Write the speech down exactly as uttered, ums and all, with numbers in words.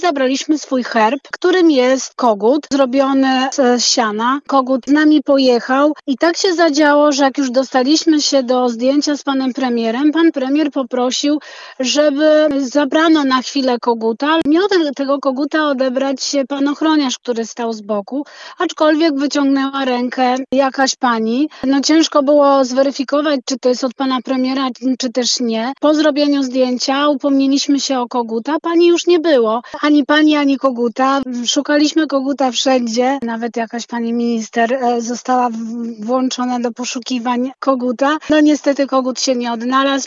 Zabraliśmy swój herb, którym jest kogut zrobiony z siana. Kogut z nami pojechał i tak się zadziało, że jak już dostaliśmy się do zdjęcia z panem premierem, pan premier poprosił, żeby zabrano na chwilę koguta. Miał te, tego koguta odebrać pan ochroniarz, który stał z boku, aczkolwiek wyciągnęła rękę jakaś pani. No ciężko było zweryfikować, czy to jest od pana premiera, czy też nie. Po zrobieniu zdjęcia upomnieliśmy się o koguta. Pani już nie było. Ani pani, ani koguta. Szukaliśmy koguta wszędzie. Nawet jakaś pani minister została włączona do poszukiwań koguta. No niestety kogut się nie odnalazł.